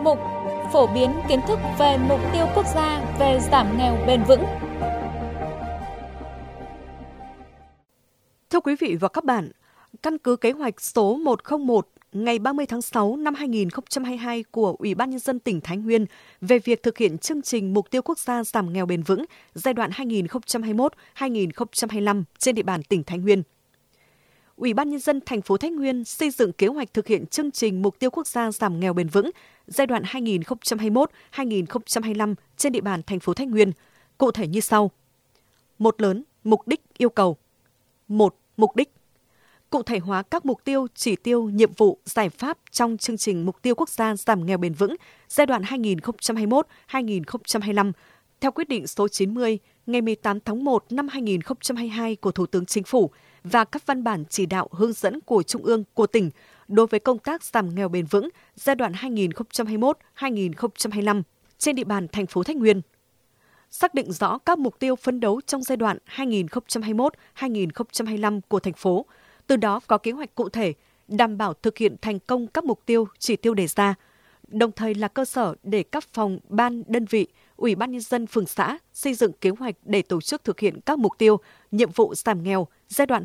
Mục phổ biến kiến thức về mục tiêu quốc gia về giảm nghèo bền vững. Thưa quý vị và các bạn, căn cứ kế hoạch số 101 ngày 30 tháng 6 năm 2022 của Ủy ban Nhân dân tỉnh Thái Nguyên về việc thực hiện chương trình mục tiêu quốc gia giảm nghèo bền vững giai đoạn 2021-2025 trên địa bàn tỉnh Thái Nguyên. Ủy ban Nhân dân thành phố Thái Nguyên xây dựng kế hoạch thực hiện chương trình mục tiêu quốc gia giảm nghèo bền vững giai đoạn 2021-2025 trên địa bàn thành phố Thái Nguyên, cụ thể như sau. Một lớn, mục đích yêu cầu. 1. Mục đích. Cụ thể hóa các mục tiêu, chỉ tiêu, nhiệm vụ, giải pháp trong chương trình mục tiêu quốc gia giảm nghèo bền vững giai đoạn 2021-2025 theo quyết định số 90 ngày 18 tháng 1 năm 2022 của Thủ tướng Chính phủ và các văn bản chỉ đạo hướng dẫn của Trung ương, của tỉnh đối với công tác giảm nghèo bền vững giai đoạn 2021-2025 trên địa bàn thành phố Thái Nguyên. Xác định rõ các mục tiêu phấn đấu trong giai đoạn 2021-2025 của thành phố, từ đó có kế hoạch cụ thể, đảm bảo thực hiện thành công các mục tiêu, chỉ tiêu đề ra, đồng thời là cơ sở để các phòng, ban, đơn vị, Ủy ban Nhân dân phường xã xây dựng kế hoạch để tổ chức thực hiện các mục tiêu, nhiệm vụ giảm nghèo giai đoạn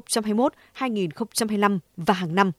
2021-2025 và hàng năm.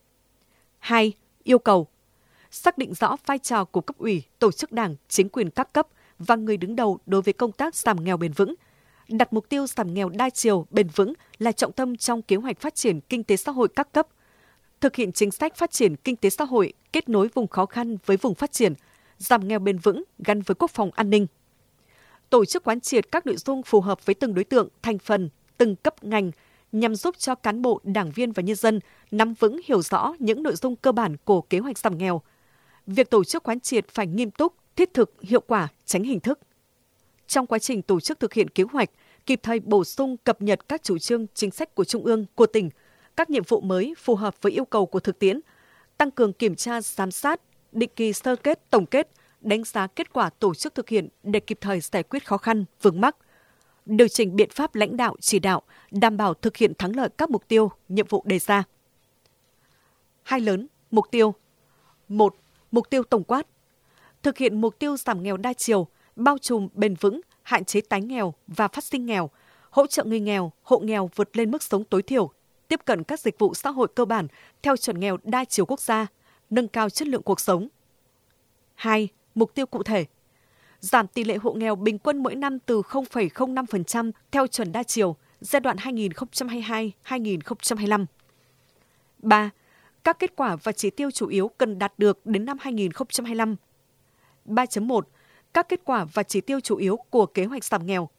2. Yêu cầu. Xác định rõ vai trò của cấp ủy, tổ chức đảng, chính quyền các cấp và người đứng đầu đối với công tác giảm nghèo bền vững. Đặt mục tiêu giảm nghèo đa chiều, bền vững là trọng tâm trong kế hoạch phát triển kinh tế xã hội các cấp. Thực hiện chính sách phát triển kinh tế xã hội, kết nối vùng khó khăn với vùng phát triển, giảm nghèo bền vững gắn với quốc phòng an ninh. Tổ chức quán triệt các nội dung phù hợp với từng đối tượng, thành phần, từng cấp ngành nhằm giúp cho cán bộ, đảng viên và nhân dân nắm vững, hiểu rõ những nội dung cơ bản của kế hoạch giảm nghèo. Việc tổ chức quán triệt phải nghiêm túc, thiết thực, hiệu quả, tránh hình thức. Trong quá trình tổ chức thực hiện kế hoạch, kịp thời bổ sung cập nhật các chủ trương, chính sách của Trung ương, của tỉnh, các nhiệm vụ mới phù hợp với yêu cầu của thực tiễn, tăng cường kiểm tra, giám sát, định kỳ sơ kết, tổng kết, đánh giá kết quả tổ chức thực hiện để kịp thời giải quyết khó khăn, vướng mắc, điều chỉnh biện pháp lãnh đạo, chỉ đạo, đảm bảo thực hiện thắng lợi các mục tiêu, nhiệm vụ đề ra. 2 lớn, mục tiêu. 1. Mục tiêu tổng quát. Thực hiện mục tiêu giảm nghèo đa chiều, bao trùm, bền vững, hạn chế tái nghèo và phát sinh nghèo, hỗ trợ người nghèo, hộ nghèo vượt lên mức sống tối thiểu, tiếp cận các dịch vụ xã hội cơ bản theo chuẩn nghèo đa chiều quốc gia, nâng cao chất lượng cuộc sống. 2. Mục tiêu cụ thể. Giảm tỷ lệ hộ nghèo bình quân mỗi năm từ 0,05% theo chuẩn đa chiều giai đoạn 2022-2025. 3. Các kết quả và chỉ tiêu chủ yếu cần đạt được đến năm 2025. 3.1. Các kết quả và chỉ tiêu chủ yếu của kế hoạch giảm nghèo.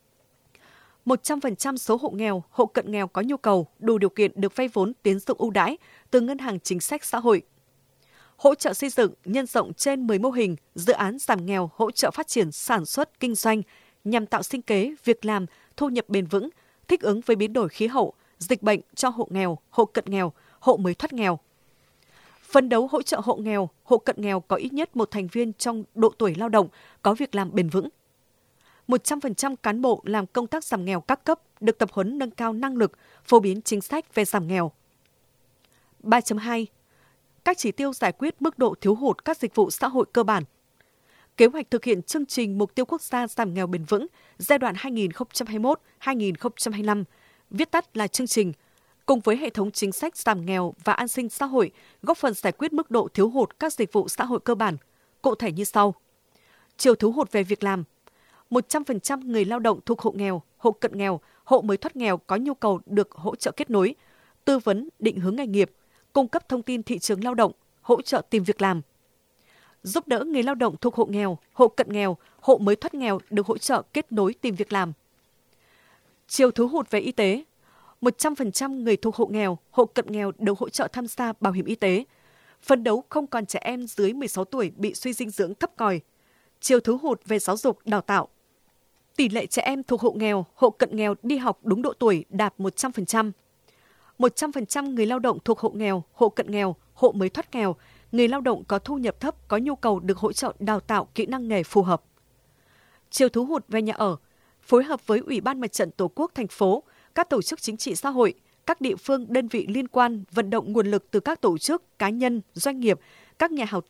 100% số hộ nghèo, hộ cận nghèo có nhu cầu, đủ điều kiện được vay vốn tín dụng ưu đãi từ Ngân hàng Chính sách Xã hội. Hỗ trợ xây dựng, nhân rộng trên 10 mô hình, dự án giảm nghèo, hỗ trợ phát triển sản xuất, kinh doanh nhằm tạo sinh kế, việc làm, thu nhập bền vững, thích ứng với biến đổi khí hậu, dịch bệnh cho hộ nghèo, hộ cận nghèo, hộ mới thoát nghèo. Phấn đấu hỗ trợ hộ nghèo, hộ cận nghèo có ít nhất một thành viên trong độ tuổi lao động có việc làm bền vững. 100% cán bộ làm công tác giảm nghèo các cấp được tập huấn nâng cao năng lực, phổ biến chính sách về giảm nghèo. 3.2. Các chỉ tiêu giải quyết mức độ thiếu hụt các dịch vụ xã hội cơ bản. Kế hoạch thực hiện chương trình mục tiêu quốc gia giảm nghèo bền vững giai đoạn 2021-2025, viết tắt là chương trình, cùng với hệ thống chính sách giảm nghèo và an sinh xã hội, góp phần giải quyết mức độ thiếu hụt các dịch vụ xã hội cơ bản, cụ thể như sau. Chiều thiếu hụt về việc làm. 100% người lao động thuộc hộ nghèo, hộ cận nghèo, hộ mới thoát nghèo có nhu cầu được hỗ trợ kết nối, tư vấn, định hướng nghề nghiệp, cung cấp thông tin thị trường lao động, hỗ trợ tìm việc làm. Giúp đỡ người lao động thuộc hộ nghèo, hộ cận nghèo, hộ mới thoát nghèo được hỗ trợ kết nối tìm việc làm. Chiều thiếu hụt về y tế. 100% người thuộc hộ nghèo, hộ cận nghèo được hỗ trợ tham gia bảo hiểm y tế. Phấn đấu không còn trẻ em dưới 16 tuổi bị suy dinh dưỡng thấp còi. Chiều thiếu hụt về giáo dục, đào tạo. Tỷ lệ trẻ em thuộc hộ nghèo, hộ cận nghèo đi học đúng độ tuổi đạt 100%. 100% người lao động thuộc hộ nghèo, hộ cận nghèo, hộ mới thoát nghèo, người lao động có thu nhập thấp có nhu cầu được hỗ trợ đào tạo kỹ năng nghề phù hợp. Chiều thiếu hụt về nhà ở. Phối hợp với Ủy ban Mặt trận Tổ quốc thành phố, các tổ chức chính trị xã hội, các địa phương, đơn vị liên quan vận động nguồn lực từ các tổ chức, cá nhân, doanh nghiệp, các nhà hảo tâm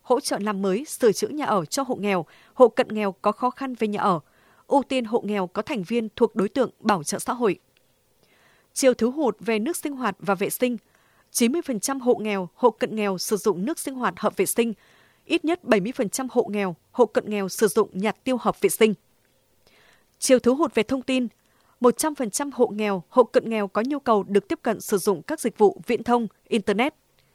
hỗ trợ làm mới, sửa chữa nhà ở cho hộ nghèo, hộ cận nghèo có khó khăn về nhà ở, ưu tiên hộ nghèo có thành viên thuộc đối tượng bảo trợ xã hội. Chiều thiếu hụt về nước sinh hoạt và vệ sinh, 90% hộ nghèo, hộ cận nghèo sử dụng nước sinh hoạt hợp vệ sinh, ít nhất 70% hộ nghèo, hộ cận nghèo sử dụng nhà tiêu hợp vệ sinh. Chiều thiếu hụt về thông tin, 100% hộ nghèo, hộ cận nghèo có nhu cầu được tiếp cận sử dụng các dịch vụ viễn thông, Internet.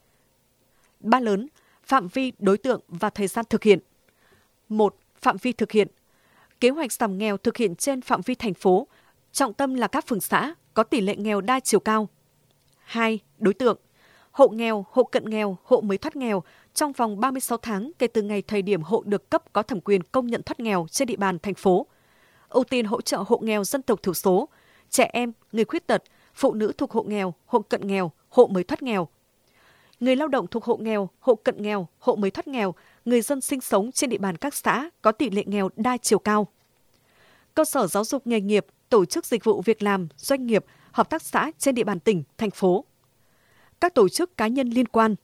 3 lớn, phạm vi, đối tượng và thời gian thực hiện. 1. Phạm vi thực hiện. Kế hoạch giảm nghèo thực hiện trên phạm vi thành phố, trọng tâm là các phường xã có tỷ lệ nghèo đa chiều cao. 2. Đối tượng. Hộ nghèo, hộ cận nghèo, hộ mới thoát nghèo trong vòng 36 tháng kể từ ngày thời điểm hộ được cấp có thẩm quyền công nhận thoát nghèo trên địa bàn thành phố. Ưu tiên hỗ trợ hộ nghèo dân tộc thiểu số, trẻ em, người khuyết tật, phụ nữ thuộc hộ nghèo, hộ cận nghèo, hộ mới thoát nghèo. Người lao động thuộc hộ nghèo, hộ cận nghèo, hộ mới thoát nghèo, người dân sinh sống trên địa bàn các xã có tỷ lệ nghèo đa chiều cao. Cơ sở giáo dục nghề nghiệp, tổ chức dịch vụ việc làm, doanh nghiệp, hợp tác xã trên địa bàn tỉnh, thành phố. Các tổ chức cá nhân liên quan.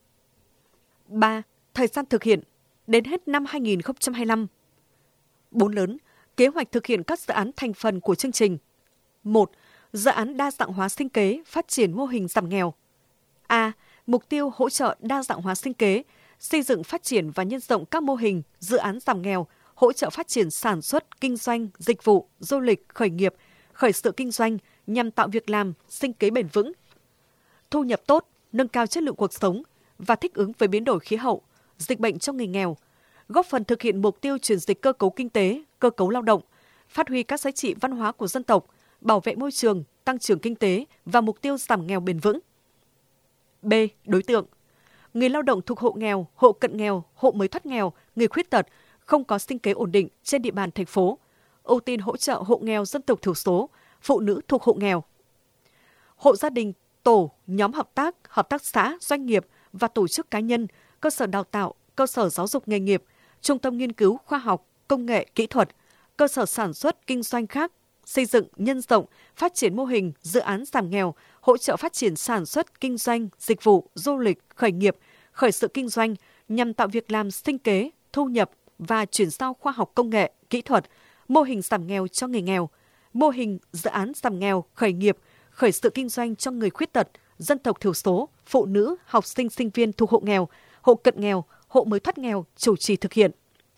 3. Thời gian thực hiện, đến hết năm 2025. 4 lớn, kế hoạch thực hiện các dự án thành phần của chương trình. 1. Dự án đa dạng hóa sinh kế, phát triển mô hình giảm nghèo. A. Mục tiêu hỗ trợ đa dạng hóa sinh kế, xây dựng phát triển và nhân rộng các mô hình, dự án giảm nghèo, hỗ trợ phát triển sản xuất, kinh doanh, dịch vụ, du lịch, khởi nghiệp, khởi sự kinh doanh nhằm tạo việc làm, sinh kế bền vững. Thu nhập tốt, nâng cao chất lượng cuộc sống và thích ứng với biến đổi khí hậu, dịch bệnh cho người nghèo, góp phần thực hiện mục tiêu chuyển dịch cơ cấu kinh tế, cơ cấu lao động, phát huy các giá trị văn hóa của dân tộc, bảo vệ môi trường, tăng trưởng kinh tế và mục tiêu giảm nghèo bền vững. B. Đối tượng. Người lao động thuộc hộ nghèo, hộ cận nghèo, hộ mới thoát nghèo, người khuyết tật, không có sinh kế ổn định trên địa bàn thành phố. Ưu tiên hỗ trợ hộ nghèo dân tộc thiểu số, phụ nữ thuộc hộ nghèo. Hộ gia đình, tổ, nhóm hợp tác xã, doanh nghiệp và tổ chức cá nhân, cơ sở đào tạo, cơ sở giáo dục nghề nghiệp, trung tâm nghiên cứu khoa học, công nghệ, kỹ thuật, cơ sở sản xuất, kinh doanh khác, xây dựng, nhân rộng, phát triển mô hình, dự án giảm nghèo, hỗ trợ phát triển sản xuất, kinh doanh, dịch vụ, du lịch, khởi nghiệp, khởi sự kinh doanh nhằm tạo việc làm sinh kế, thu nhập và chuyển giao khoa học công nghệ, kỹ thuật, mô hình giảm nghèo cho người nghèo, mô hình dự án giảm nghèo, khởi nghiệp, khởi sự kinh doanh cho người khuyết tật, dân tộc thiểu số, phụ nữ, học sinh, sinh viên thuộc hộ nghèo, hộ cận nghèo, hộ mới thoát nghèo chủ trì thực hiện.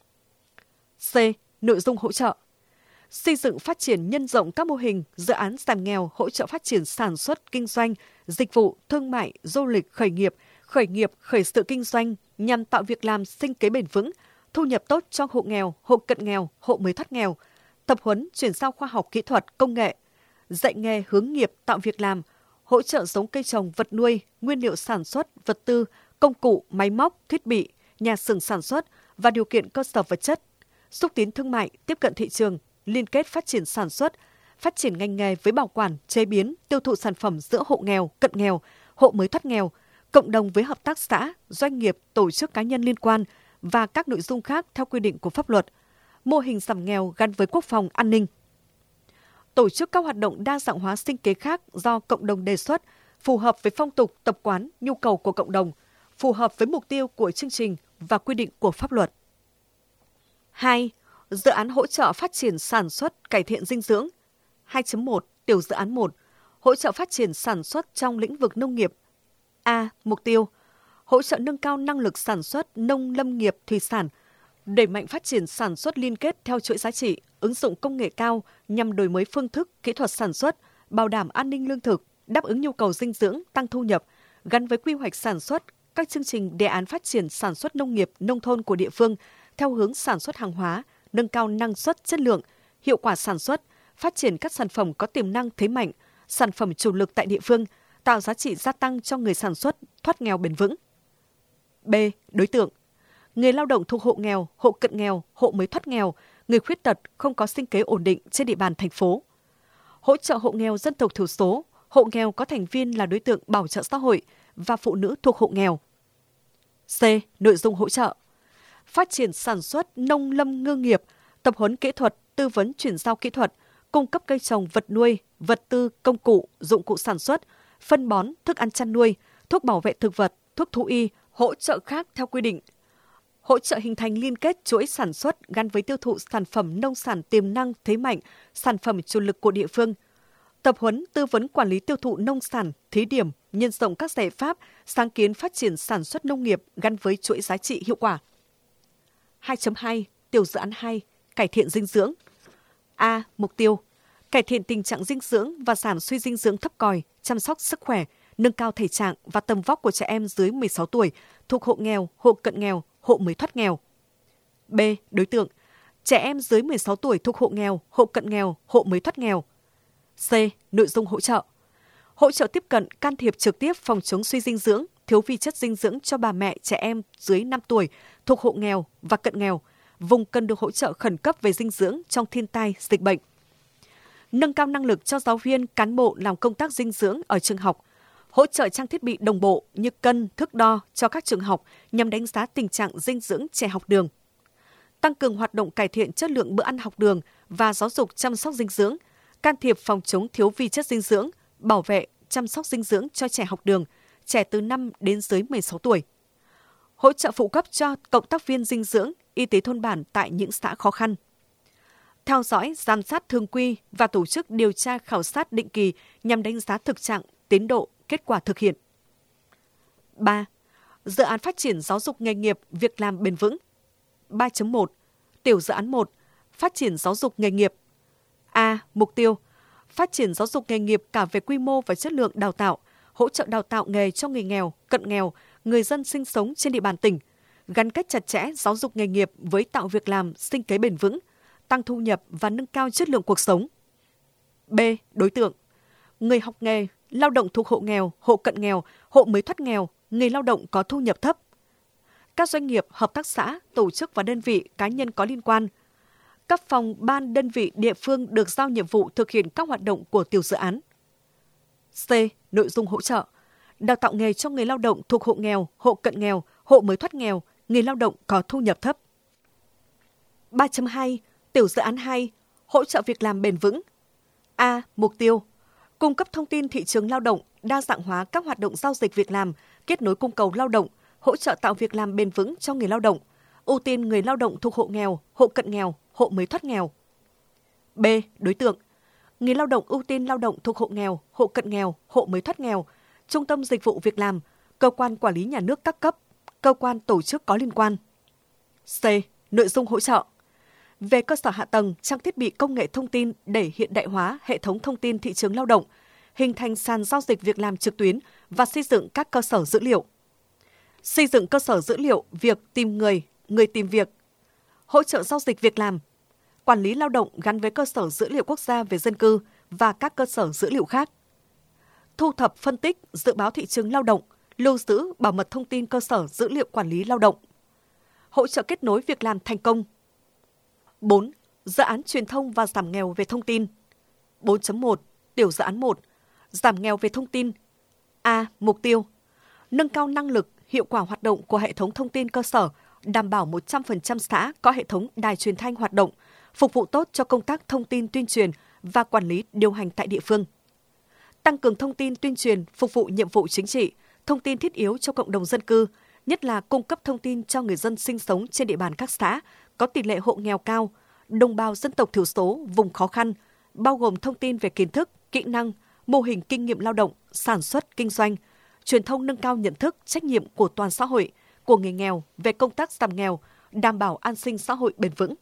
C. Nội dung hỗ trợ. Xây dựng phát triển nhân rộng các mô hình, dự án giảm nghèo, hỗ trợ phát triển sản xuất, kinh doanh, dịch vụ, thương mại, du lịch, khởi nghiệp, khởi sự kinh doanh nhằm tạo việc làm sinh kế bền vững, thu nhập tốt cho hộ nghèo, hộ cận nghèo, hộ mới thoát nghèo, tập huấn, chuyển giao khoa học kỹ thuật, công nghệ, dạy nghề hướng nghiệp tạo việc làm, hỗ trợ giống cây trồng, vật nuôi, nguyên liệu sản xuất, vật tư, công cụ, máy móc, thiết bị, nhà xưởng sản xuất và điều kiện cơ sở vật chất, xúc tiến thương mại, tiếp cận thị trường, liên kết phát triển sản xuất, phát triển ngành nghề với bảo quản, chế biến, tiêu thụ sản phẩm giữa hộ nghèo, cận nghèo, hộ mới thoát nghèo, cộng đồng với hợp tác xã, doanh nghiệp, tổ chức cá nhân liên quan và các nội dung khác theo quy định của pháp luật. Mô hình giảm nghèo gắn với quốc phòng an ninh. Tổ chức các hoạt động đa dạng hóa sinh kế khác do cộng đồng đề xuất, phù hợp với phong tục, tập quán, nhu cầu của cộng đồng, phù hợp với mục tiêu của chương trình và quy định của pháp luật. 2. Dự án hỗ trợ phát triển sản xuất, cải thiện dinh dưỡng. 2.1 Tiểu dự án 1. Hỗ trợ phát triển sản xuất trong lĩnh vực nông nghiệp. A. Mục tiêu. Hỗ trợ nâng cao năng lực sản xuất nông lâm nghiệp thủy sản, đẩy mạnh phát triển sản xuất liên kết theo chuỗi giá trị, ứng dụng công nghệ cao nhằm đổi mới phương thức, kỹ thuật sản xuất, bảo đảm an ninh lương thực, đáp ứng nhu cầu dinh dưỡng, tăng thu nhập, gắn với quy hoạch sản xuất, các chương trình đề án phát triển sản xuất nông nghiệp, nông thôn của địa phương theo hướng sản xuất hàng hóa, nâng cao năng suất, chất lượng, hiệu quả sản xuất, phát triển các sản phẩm có tiềm năng thế mạnh, sản phẩm chủ lực tại địa phương, tạo giá trị gia tăng cho người sản xuất, thoát nghèo bền vững. B. Đối tượng. Người lao động thuộc hộ nghèo, hộ cận nghèo, hộ mới thoát nghèo, người khuyết tật không có sinh kế ổn định trên địa bàn thành phố. Hỗ trợ hộ nghèo dân tộc thiểu số, hộ nghèo có thành viên là đối tượng bảo trợ xã hội và phụ nữ thuộc hộ nghèo. C. Nội dung hỗ trợ. Phát triển sản xuất nông lâm ngư nghiệp, tập huấn kỹ thuật, tư vấn chuyển giao kỹ thuật, cung cấp cây trồng, vật nuôi, vật tư, công cụ, dụng cụ sản xuất, phân bón, thức ăn chăn nuôi, thuốc bảo vệ thực vật, thuốc thú y, hỗ trợ khác theo quy định. hỗ trợ hình thành liên kết chuỗi sản xuất gắn với tiêu thụ sản phẩm nông sản tiềm năng thế mạnh, sản phẩm chủ lực của địa phương. Tập huấn tư vấn quản lý tiêu thụ nông sản, thí điểm, nhân rộng các giải pháp, sáng kiến phát triển sản xuất nông nghiệp gắn với chuỗi giá trị hiệu quả. 2.2. Tiểu dự án 2. Cải thiện dinh dưỡng. A. Mục tiêu: cải thiện tình trạng dinh dưỡng và giảm suy dinh dưỡng thấp còi, chăm sóc sức khỏe, nâng cao thể trạng và tầm vóc của trẻ em dưới 16 tuổi thuộc hộ nghèo, hộ cận nghèo, hộ mới thoát nghèo. B. Đối tượng: trẻ em dưới 16 tuổi thuộc hộ nghèo, hộ cận nghèo, hộ mới thoát nghèo. C. Nội dung hỗ trợ: hỗ trợ tiếp cận, can thiệp trực tiếp phòng chống suy dinh dưỡng, thiếu vi chất dinh dưỡng cho bà mẹ trẻ em dưới 5 tuổi thuộc hộ nghèo và cận nghèo, vùng cần được hỗ trợ khẩn cấp về dinh dưỡng trong thiên tai, dịch bệnh. Nâng cao năng lực cho giáo viên, cán bộ làm công tác dinh dưỡng ở trường học, hỗ trợ trang thiết bị đồng bộ như cân, thước đo cho các trường học nhằm đánh giá tình trạng dinh dưỡng trẻ học đường. Tăng cường hoạt động cải thiện chất lượng bữa ăn học đường và giáo dục chăm sóc dinh dưỡng, can thiệp phòng chống thiếu vi chất dinh dưỡng, bảo vệ, chăm sóc dinh dưỡng cho trẻ học đường, trẻ từ 5 đến dưới 16 tuổi. Hỗ trợ phụ cấp cho cộng tác viên dinh dưỡng, y tế thôn bản tại những xã khó khăn. Theo dõi, giám sát thường quy và tổ chức điều tra khảo sát định kỳ nhằm đánh giá thực trạng, tiến độ, kết quả thực hiện. 3. Dự án phát triển giáo dục nghề nghiệp, việc làm bền vững. 3.1. Tiểu dự án 1. Phát triển giáo dục nghề nghiệp. A. Mục tiêu: phát triển giáo dục nghề nghiệp cả về quy mô và chất lượng đào tạo, hỗ trợ đào tạo nghề cho người nghèo, cận nghèo, người dân sinh sống trên địa bàn tỉnh, gắn kết chặt chẽ giáo dục nghề nghiệp với tạo việc làm, sinh kế bền vững, tăng thu nhập và nâng cao chất lượng cuộc sống. B. Đối tượng: người học nghề, lao động thuộc hộ nghèo, hộ cận nghèo, hộ mới thoát nghèo, người lao động có thu nhập thấp. Các doanh nghiệp, hợp tác xã, tổ chức và đơn vị cá nhân có liên quan. Các phòng, ban, đơn vị, địa phương được giao nhiệm vụ thực hiện các hoạt động của tiểu dự án. C. Nội dung hỗ trợ: đào tạo nghề cho người lao động thuộc hộ nghèo, hộ cận nghèo, hộ mới thoát nghèo, người lao động có thu nhập thấp. 3.2. Tiểu dự án 2. Hỗ trợ việc làm bền vững. A. Mục tiêu: cung cấp thông tin thị trường lao động, đa dạng hóa các hoạt động giao dịch việc làm, kết nối cung cầu lao động, hỗ trợ tạo việc làm bền vững cho người lao động, ưu tiên người lao động thuộc hộ nghèo, hộ cận nghèo, hộ mới thoát nghèo. B. Đối tượng: người lao động ưu tiên lao động thuộc hộ nghèo, hộ cận nghèo, hộ mới thoát nghèo, trung tâm dịch vụ việc làm, cơ quan quản lý nhà nước các cấp, cơ quan tổ chức có liên quan. C. Nội dung hỗ trợ: về cơ sở hạ tầng, trang thiết bị công nghệ thông tin để hiện đại hóa hệ thống thông tin thị trường lao động, hình thành sàn giao dịch việc làm trực tuyến và xây dựng các cơ sở dữ liệu. Xây dựng cơ sở dữ liệu việc tìm người, người tìm việc, hỗ trợ giao dịch việc làm, quản lý lao động gắn với cơ sở dữ liệu quốc gia về dân cư và các cơ sở dữ liệu khác. Thu thập, phân tích, dự báo thị trường lao động, lưu giữ, bảo mật thông tin cơ sở dữ liệu quản lý lao động. Hỗ trợ kết nối việc làm thành công. 4. Dự án truyền thông và giảm nghèo về thông tin. 4.1. Tiểu dự án 1. Giảm nghèo về thông tin. A. Mục tiêu: nâng cao năng lực, hiệu quả hoạt động của hệ thống thông tin cơ sở, đảm bảo 100% xã có hệ thống đài truyền thanh hoạt động, phục vụ tốt cho công tác thông tin tuyên truyền và quản lý điều hành tại địa phương. Tăng cường thông tin tuyên truyền phục vụ nhiệm vụ chính trị, thông tin thiết yếu cho cộng đồng dân cư, nhất là cung cấp thông tin cho người dân sinh sống trên địa bàn các xã có tỷ lệ hộ nghèo cao, đồng bào dân tộc thiểu số, vùng khó khăn, bao gồm thông tin về kiến thức, kỹ năng, mô hình kinh nghiệm lao động, sản xuất, kinh doanh, truyền thông nâng cao nhận thức, trách nhiệm của toàn xã hội, của người nghèo về công tác giảm nghèo, đảm bảo an sinh xã hội bền vững.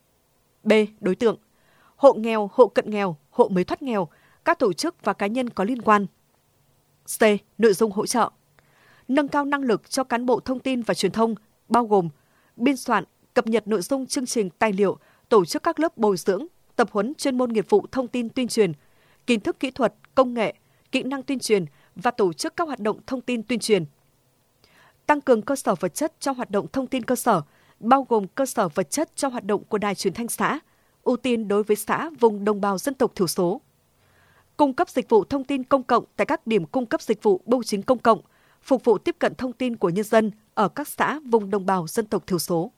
B. Đối tượng: hộ nghèo, hộ cận nghèo, hộ mới thoát nghèo, các tổ chức và cá nhân có liên quan. C. Nội dung hỗ trợ: nâng cao năng lực cho cán bộ thông tin và truyền thông, bao gồm biên soạn, cập nhật nội dung chương trình tài liệu, tổ chức các lớp bồi dưỡng, tập huấn chuyên môn nghiệp vụ thông tin tuyên truyền, kiến thức kỹ thuật, công nghệ, kỹ năng tuyên truyền và tổ chức các hoạt động thông tin tuyên truyền. Tăng cường cơ sở vật chất cho hoạt động thông tin cơ sở, bao gồm cơ sở vật chất cho hoạt động của đài truyền thanh xã, ưu tiên đối với xã vùng đồng bào dân tộc thiểu số. Cung cấp dịch vụ thông tin công cộng tại các điểm cung cấp dịch vụ bưu chính công cộng, phục vụ tiếp cận thông tin của nhân dân ở các xã vùng đồng bào dân tộc thiểu số.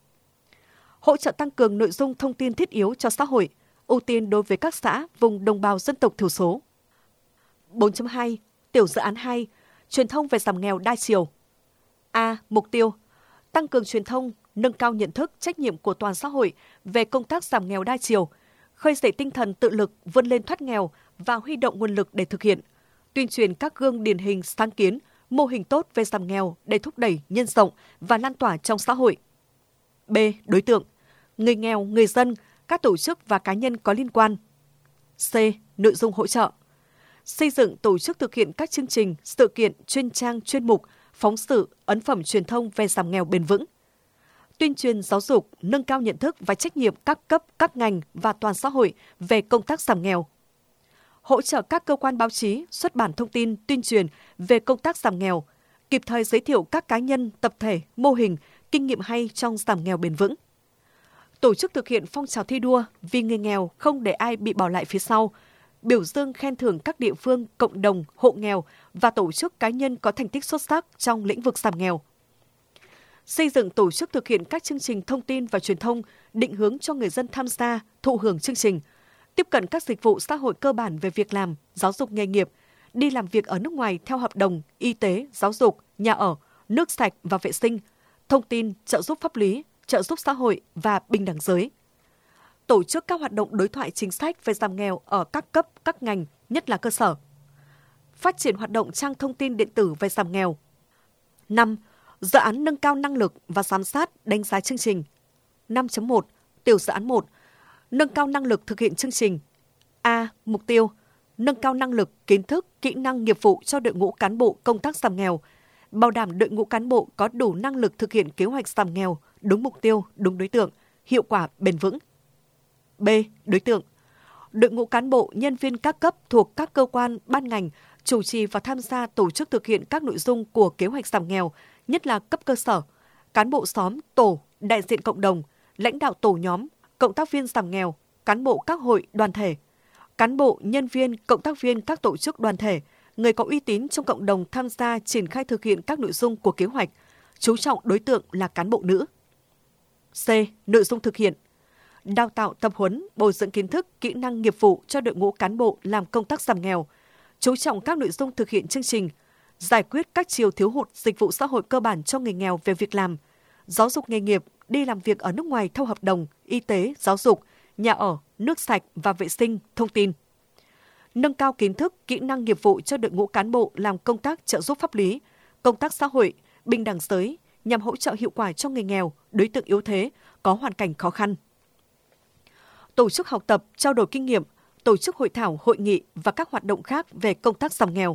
Hỗ trợ tăng cường nội dung thông tin thiết yếu cho xã hội, ưu tiên đối với các xã vùng đồng bào dân tộc thiểu số. 4.2. Tiểu dự án 2. Truyền thông về giảm nghèo đa chiều. A. Mục tiêu: tăng cường truyền thông, nâng cao nhận thức, trách nhiệm của toàn xã hội về công tác giảm nghèo đa chiều, khơi dậy tinh thần tự lực vươn lên thoát nghèo và huy động nguồn lực để thực hiện, tuyên truyền các gương điển hình sáng kiến, mô hình tốt về giảm nghèo để thúc đẩy, nhân rộng và lan tỏa trong xã hội. B. Đối tượng: người nghèo, người dân, các tổ chức và cá nhân có liên quan. C. Nội dung hỗ trợ: xây dựng, tổ chức thực hiện các chương trình, sự kiện, chuyên trang, chuyên mục, phóng sự, ấn phẩm truyền thông về giảm nghèo bền vững. Tuyên truyền giáo dục, nâng cao nhận thức và trách nhiệm các cấp, các ngành và toàn xã hội về công tác giảm nghèo. Hỗ trợ các cơ quan báo chí, xuất bản thông tin, tuyên truyền về công tác giảm nghèo, kịp thời giới thiệu các cá nhân, tập thể, mô hình, kinh nghiệm hay trong giảm nghèo bền vững. Tổ chức thực hiện phong trào thi đua vì người nghèo không để ai bị bỏ lại phía sau, biểu dương khen thưởng các địa phương, cộng đồng, hộ nghèo và tổ chức cá nhân có thành tích xuất sắc trong lĩnh vực giảm nghèo. Xây dựng, tổ chức thực hiện các chương trình thông tin và truyền thông định hướng cho người dân tham gia, thụ hưởng chương trình, tiếp cận các dịch vụ xã hội cơ bản về việc làm, giáo dục nghề nghiệp, đi làm việc ở nước ngoài theo hợp đồng, y tế, giáo dục, nhà ở, nước sạch và vệ sinh, thông tin, trợ giúp pháp lý, trợ giúp xã hội và bình đẳng giới. Tổ chức các hoạt động đối thoại chính sách về giảm nghèo ở các cấp, các ngành, nhất là cơ sở. Phát triển hoạt động trang thông tin điện tử về giảm nghèo. 5. Dự án nâng cao năng lực và giám sát đánh giá chương trình. 5.1. Tiểu dự án 1. Nâng cao năng lực thực hiện chương trình. A. Mục tiêu: nâng cao năng lực, kiến thức, kỹ năng, nghiệp vụ cho đội ngũ cán bộ công tác giảm nghèo, bảo đảm đội ngũ cán bộ có đủ năng lực thực hiện kế hoạch giảm nghèo, đúng mục tiêu, đúng đối tượng, hiệu quả, bền vững. B. Đối tượng: đội ngũ cán bộ, nhân viên các cấp thuộc các cơ quan, ban ngành chủ trì và tham gia tổ chức thực hiện các nội dung của kế hoạch giảm nghèo, nhất là cấp cơ sở, cán bộ xóm, tổ, đại diện cộng đồng, lãnh đạo tổ nhóm, cộng tác viên giảm nghèo, cán bộ các hội, đoàn thể, cán bộ, nhân viên, cộng tác viên các tổ chức đoàn thể, người có uy tín trong cộng đồng tham gia triển khai thực hiện các nội dung của kế hoạch, chú trọng đối tượng là cán bộ nữ. C. Nội dung thực hiện: đào tạo, tập huấn, bồi dưỡng kiến thức, kỹ năng, nghiệp vụ cho đội ngũ cán bộ làm công tác giảm nghèo, chú trọng các nội dung thực hiện chương trình, giải quyết các chiều thiếu hụt dịch vụ xã hội cơ bản cho người nghèo về việc làm, giáo dục nghề nghiệp, đi làm việc ở nước ngoài theo hợp đồng, y tế, giáo dục, nhà ở, nước sạch và vệ sinh, thông tin. Nâng cao kiến thức, kỹ năng, nghiệp vụ cho đội ngũ cán bộ làm công tác trợ giúp pháp lý, công tác xã hội, bình đẳng giới nhằm hỗ trợ hiệu quả cho người nghèo, đối tượng yếu thế, có hoàn cảnh khó khăn. Tổ chức học tập, trao đổi kinh nghiệm, tổ chức hội thảo, hội nghị và các hoạt động khác về công tác giảm nghèo.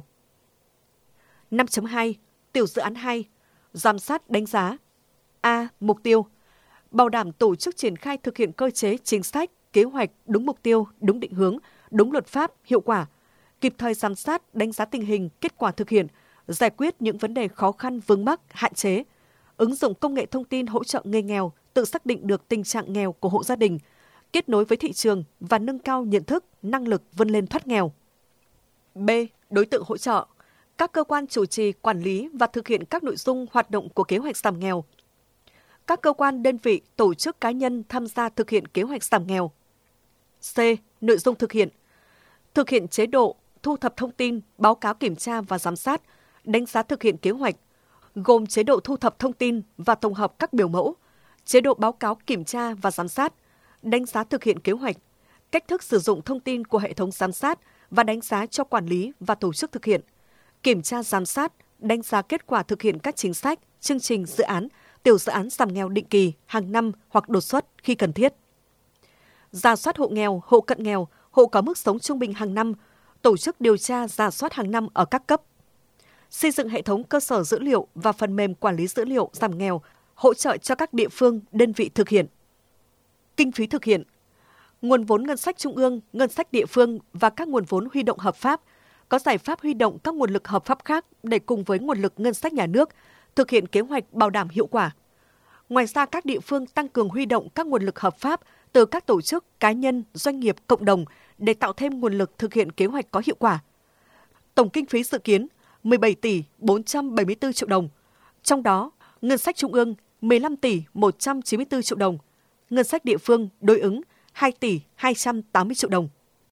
5.2. Tiểu dự án 2. Giám sát đánh giá. A. Mục tiêu: bảo đảm tổ chức triển khai thực hiện cơ chế, chính sách, kế hoạch đúng mục tiêu, đúng định hướng, đúng luật pháp, hiệu quả, kịp thời giám sát, đánh giá tình hình, kết quả thực hiện, giải quyết những vấn đề khó khăn, vướng mắc, hạn chế, ứng dụng công nghệ thông tin hỗ trợ người nghèo tự xác định được tình trạng nghèo của hộ gia đình, kết nối với thị trường và nâng cao nhận thức, năng lực vươn lên thoát nghèo. B. Đối tượng hỗ trợ: các cơ quan chủ trì, quản lý và thực hiện các nội dung hoạt động của kế hoạch giảm nghèo. Các cơ quan, đơn vị, tổ chức, cá nhân tham gia thực hiện kế hoạch giảm nghèo. C. Nội dung thực hiện chế độ, thu thập thông tin, báo cáo kiểm tra và giám sát, đánh giá thực hiện kế hoạch, gồm chế độ thu thập thông tin và tổng hợp các biểu mẫu, chế độ báo cáo kiểm tra và giám sát, đánh giá thực hiện kế hoạch, cách thức sử dụng thông tin của hệ thống giám sát và đánh giá cho quản lý và tổ chức thực hiện, kiểm tra giám sát, đánh giá kết quả thực hiện các chính sách, chương trình, dự án, tiểu dự án giảm nghèo định kỳ, hàng năm hoặc đột xuất khi cần thiết. Rà soát hộ nghèo, hộ cận nghèo, hộ có mức sống trung bình hàng năm, tổ chức điều tra rà soát hàng năm ở các cấp. Xây dựng hệ thống cơ sở dữ liệu và phần mềm quản lý dữ liệu giảm nghèo, hỗ trợ cho các địa phương, đơn vị thực hiện. Kinh phí thực hiện: nguồn vốn ngân sách trung ương, ngân sách địa phương và các nguồn vốn huy động hợp pháp, có giải pháp huy động các nguồn lực hợp pháp khác để cùng với nguồn lực ngân sách nhà nước thực hiện kế hoạch bảo đảm hiệu quả. Ngoài ra, các địa phương tăng cường huy động các nguồn lực hợp pháp từ các tổ chức, cá nhân, doanh nghiệp, cộng đồng để tạo thêm nguồn lực thực hiện kế hoạch có hiệu quả. Tổng kinh phí dự kiến 17 tỷ 474 triệu đồng, trong đó ngân sách trung ương 15 tỷ 194 triệu đồng, ngân sách địa phương đối ứng 2 tỷ 280 triệu đồng.